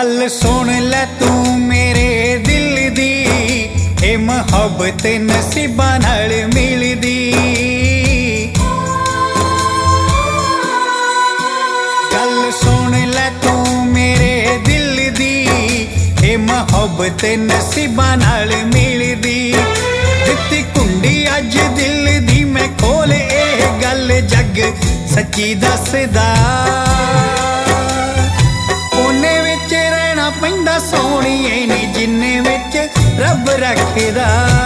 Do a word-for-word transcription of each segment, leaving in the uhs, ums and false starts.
गल सुन लै तू मेरे दिल दी, ए मुहब्बत नसीबां नाल मिलदी। गल सुन लै तू मेरे दिल दी, ए मुहब्बत नसीबां नाल मिलदी। दित्ती कुंडी अज दिल दी मैं खोल, ए गल जग सच्ची दसदा। ओने विच रहना पैंदा सोहणीए नी जिन्ने विच रब रखदा।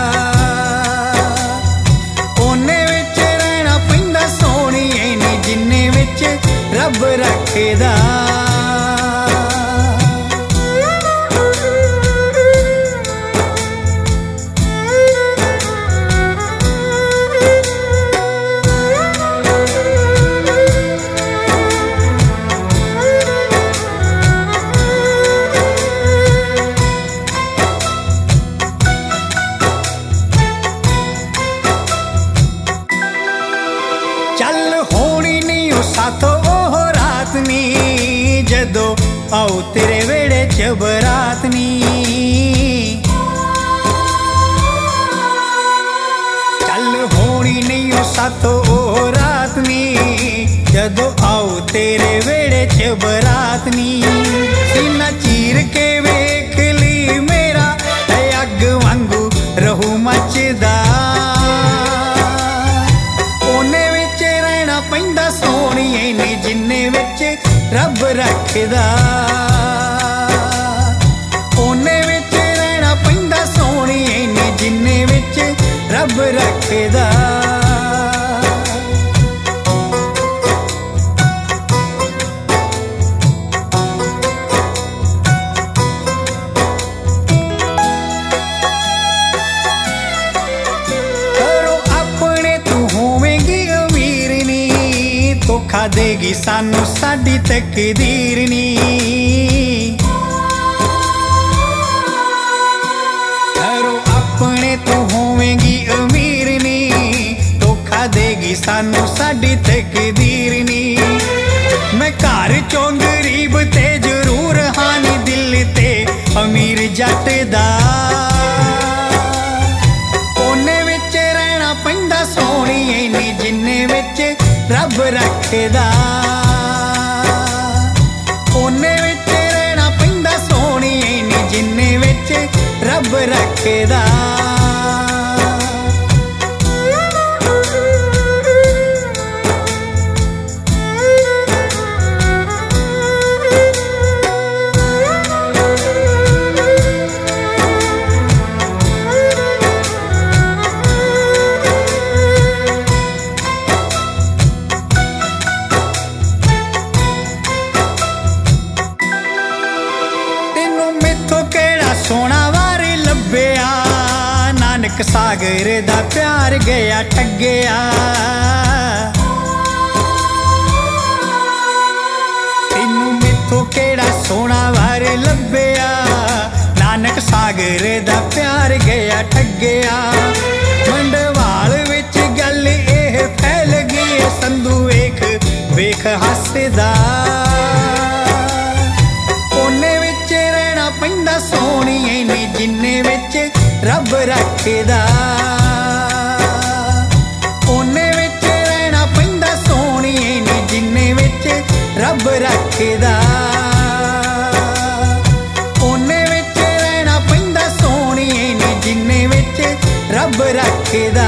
ओने विच रहना पैंदा सोहणीए नी जिन्ने विच रब रखदा। चल होनी नहीं ओ साथो ओह रात नी, जदों आओ तेरे वेड़े च बरात नी। चल होनी नहीं ओ साथो ओह रात नी, जदों आओ तेरे वेड़े च बरात नी। सीना चीर के वेख ली मेरा, अग वांगू रहू मचदा। पैंदा सोहणीए नी जिन्ने विच रब रखदा। ओने विच रहना पैंदा सोहणीए नी जिन्ने विच रब रखदा। धोखा देगी सानू साडी तकदीर नी। घरों अपने तू होवेगी अमीर नी, धोखा देगी सानू साडी तकदीर नी। मैं घर चों गरीब ते जरूर हानी, दिल ते अमीर जट दा। ओने विच रहना पैंदा सोहणीए नी जिन्ने विच रब रखदा। ओने विच रहना पैंदा सोहणीए नी जिन्ने विच रब रखदा। सोना वार लभ्या नानक सागर दा प्यार गया ठग्या। तेनू मैथों केड़ा सोना वार लभ्या, नानक सागर दा प्यार गया ठग्या। मंडवाल विच गल एह फैल गई, संधू वेख वेख हसदा। पैंदा सोहणीए नी जिन्ने विच रब रखदा। ओने विच रहना पैंदा सोहणीए नी जिन्ने विच रब रखदा। ओने विच रहना पैंदा सोहणीए नी जिन्ने विच रब रखदा।